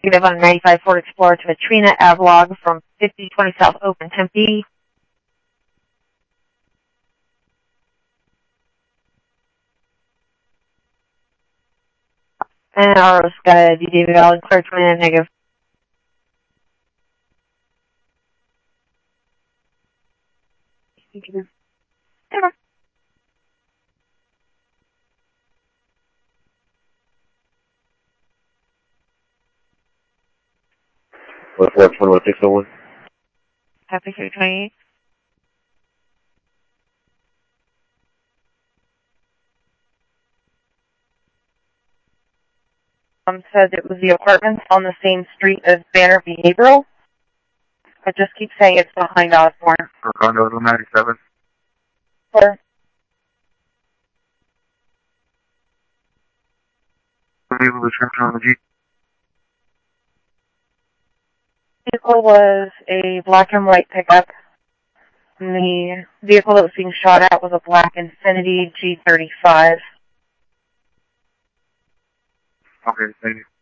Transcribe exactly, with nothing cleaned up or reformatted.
negative on ninety-five Ford Explorer to Atrina Avlog from fifty twenty South Open, Tempe. And Arrow's got a D D valid, clear twin negative. Thank you. Yeah. One four twenty one six oh one. Happy three twenty-eight. Um, said it was the apartments on the same street as Banner Behavioral. I just keep saying it's behind Osborne. For condo two ninety-seven. Sir? Vehicle description on the Jeep. Vehicle was a black and white pickup. And the vehicle that was being shot at was a black Infiniti G thirty-five. Okay, thank you.